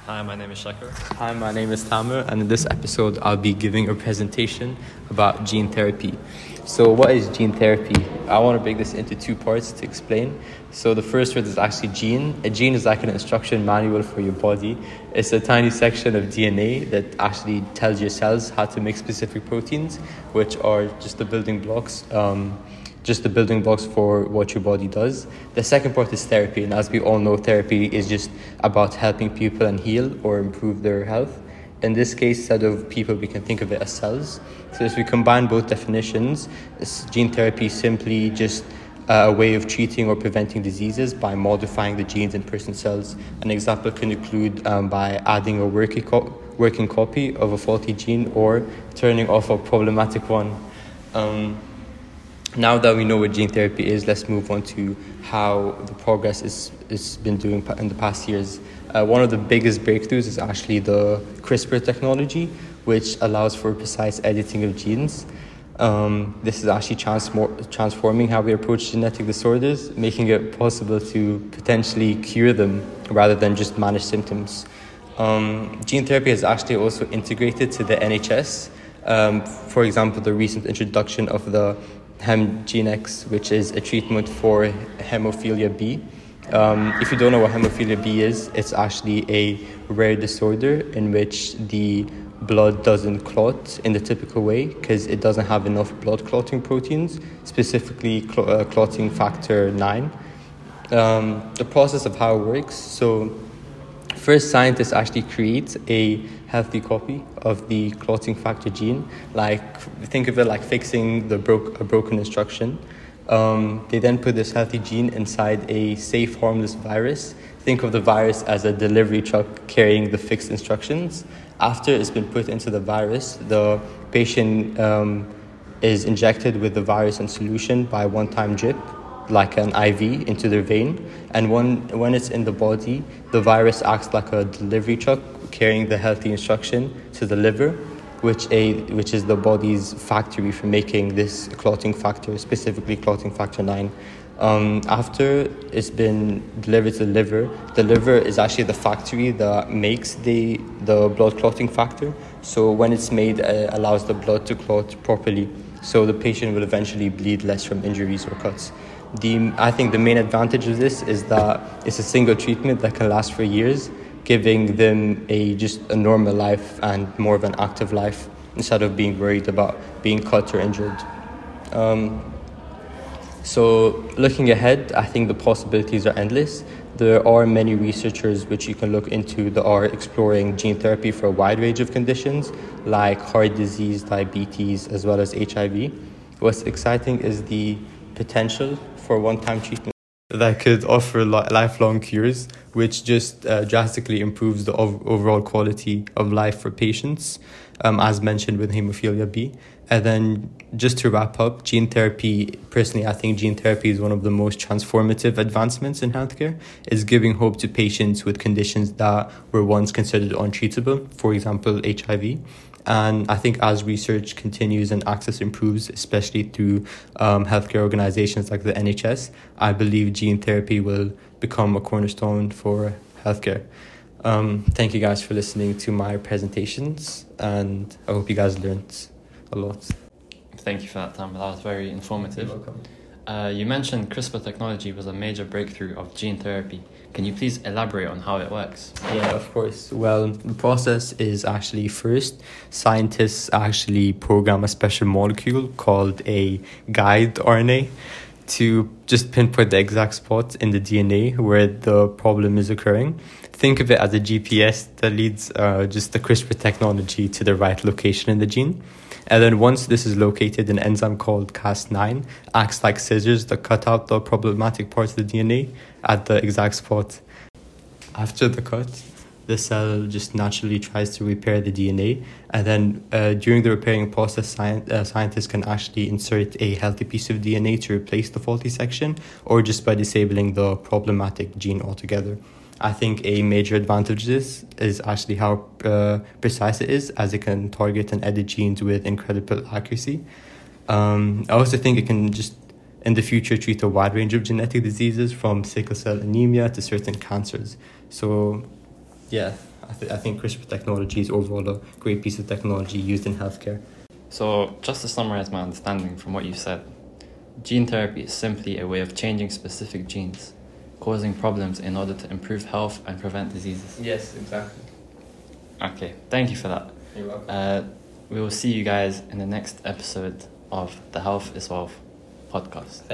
Hi, my name is Shakir. Hi, my name is Tamer, and in this episode, I'll be giving a presentation about gene therapy. So, what is gene therapy? I want to break this into two parts to explain. So, the first word is actually gene. A gene is like an instruction manual for your body. It's a tiny section of DNA that actually tells your cells how to make specific proteins, which are just the building blocks. For what your body does. The second part is therapy, and as we all know, therapy is just about helping people and heal or improve their health. In this case, instead of people, we can think of it as cells. So if we combine both definitions, gene therapy is simply just a way of treating or preventing diseases by modifying the genes in person cells. An example can include by adding a working copy of a faulty gene or turning off a problematic one. Now that we know what gene therapy is, let's move on to how the progress is been doing in the past years. One of the biggest breakthroughs is actually the CRISPR technology, which allows for precise editing of genes. This is actually transforming how we approach genetic disorders, making it possible to potentially cure them rather than just manage symptoms. Gene therapy is actually also integrated to the NHS. For example, the recent introduction of the HemGeneX, which is a treatment for hemophilia B. If you don't know what hemophilia B is, it's actually a rare disorder in which the blood doesn't clot in the typical way because it doesn't have enough blood clotting proteins, specifically clotting factor 9. The process of how it works. So first, scientists actually create a healthy copy of the clotting factor gene. Think of it like fixing a broken instruction. They then put this healthy gene inside a safe, harmless virus. Think of the virus as a delivery truck carrying the fixed instructions. After it's been put into the virus, the patient is injected with the virus in solution by one-time drip, like an IV into their vein, and when it's in the body, the virus acts like a delivery truck carrying the healthy instruction to the liver, which is the body's factory for making this clotting factor, specifically clotting factor 9. After it's been delivered to the liver is actually the factory that makes the blood clotting factor. So when it's made, it allows the blood to clot properly, so the patient will eventually bleed less from injuries or cuts. I think the main advantage of this is that it's a single treatment that can last for years, giving them just a normal life and more of an active life instead of being worried about being cut or injured. So looking ahead, I think the possibilities are endless. There are many researchers which you can look into that are exploring gene therapy for a wide range of conditions like heart disease, diabetes, as well as HIV. What's exciting is the potential for one-time treatment that could offer lifelong cures, which just drastically improves the overall quality of life for patients, as mentioned with hemophilia B. And then just to wrap up, gene therapy, personally, I think gene therapy is one of the most transformative advancements in healthcare. It's giving hope to patients with conditions that were once considered untreatable, for example, HIV. And I think as research continues and access improves, especially through healthcare organizations like the NHS, I believe gene therapy will become a cornerstone for healthcare. Thank you guys for listening to my presentations, and I hope you guys learned a lot. Thank you for that, Tam. That was very informative. You're welcome. You mentioned CRISPR technology was a major breakthrough of gene therapy. Can you please elaborate on how it works? Yeah, of course. Well, the process is actually first, scientists actually program a special molecule called a guide RNA to just pinpoint the exact spot in the DNA where the problem is occurring. Think of it as a GPS that leads just the CRISPR technology to the right location in the gene. And then once this is located, an enzyme called Cas9 acts like scissors that cut out the problematic parts of the DNA at the exact spot. After the cut, the cell just naturally tries to repair the DNA. And then during the repairing process, scientists can actually insert a healthy piece of DNA to replace the faulty section, or just by disabling the problematic gene altogether. I think a major advantage of this is actually how precise it is, as it can target and edit genes with incredible accuracy. I also think it can just, in the future, treat a wide range of genetic diseases from sickle cell anemia to certain cancers. So, yeah, I think CRISPR technology is overall a great piece of technology used in healthcare. So, just to summarize my understanding from what you said, gene therapy is simply a way of changing specific genes, causing problems in order to improve health and prevent diseases. Yes, exactly. Okay, thank you for that. You're welcome. We will see you guys in the next episode of the Health is Wealth podcast.